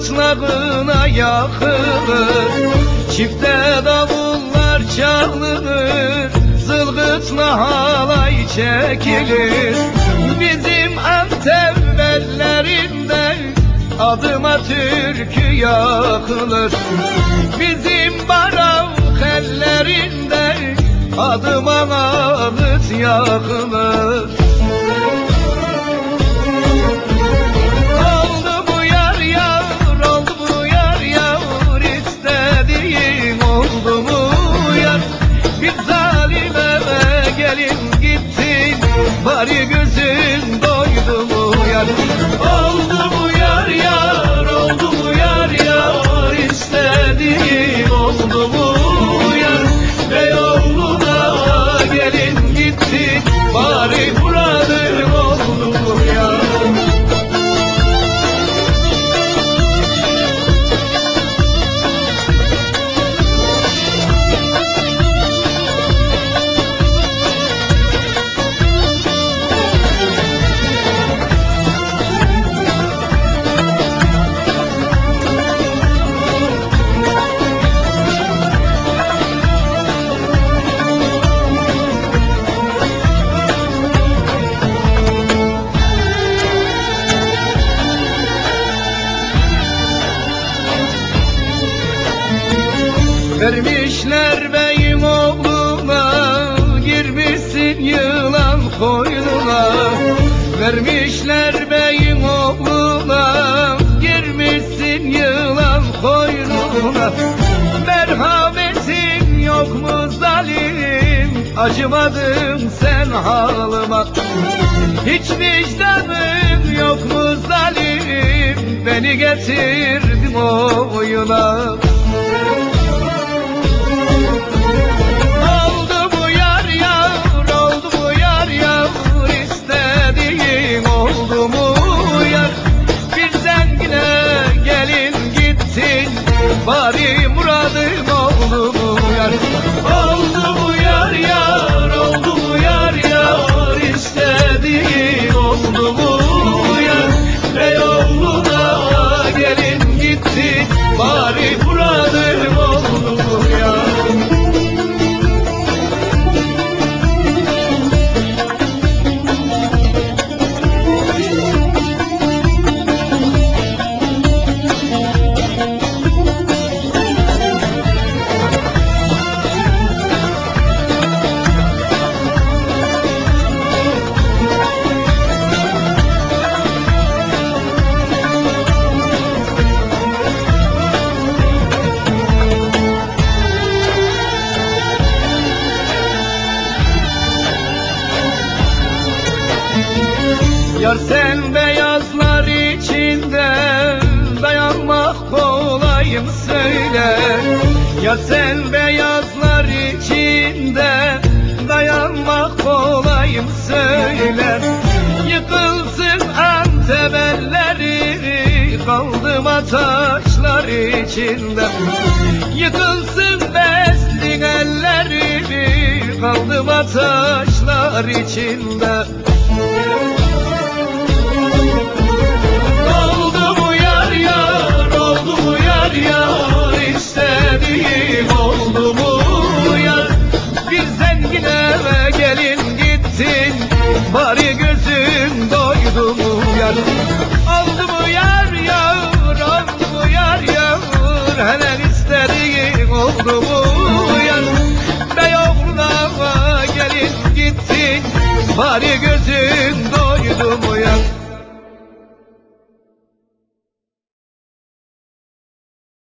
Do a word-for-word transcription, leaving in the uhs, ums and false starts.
saçlarına yakılır, çifte davullar çalınır, zılgıtla halay çekilir. Bizim Antep bellerinde adıma türkü yakılır, bizim Barak ellerinde adıma ağıt yakılır. Oldu bu yar yar, oldu bu yar yar, istediğin oldu mu yar? Bir zalime gelin gittin, bari gözün doydu mu yar? Oldu bu yar yar, oldu bu yar yar, istediğin oldu mu yar? Beyoğlu'na gelin gittin, bari muradın oldu mu yar? Vermişler beyim oğluna, girmişsin yılan koynuna. Vermişler beyim oğluna, girmişsin yılan koynuna. Merhametin yok mu zalim, acımadın sen halıma. Hiç vicdanın yok mu zalim, beni getirdin oyuna. Oldu mu yar? Bir zengine gelin gittin, bari muradım oldu mu yar? Oldu mu yar yar, oldu mu yar yar, istediğin oldu mu yar? Beyoğlu'na gelin gittin, bari muradım oldu mu yar? Yar sen beyazlar içinde dayanmak kolay mı söyle? Yar sen beyazlar içinde dayanmak kolay mı söyle? Yıkılsın Antep elleri, kaldım taşlar içinde. Yıkılsın Beslin elleri, kaldım taşlar içinde. Oldu mu yar yar, oldu mu yar yar, istediğin oldu mu yar? Bir zengine gelin gittin, bari gözün doydu mu yar? Oldu mu yar yar, oldu mu yar yar, hele istediğin oldu mu yar? Beyoğlu'na gelin gittin, bari gözün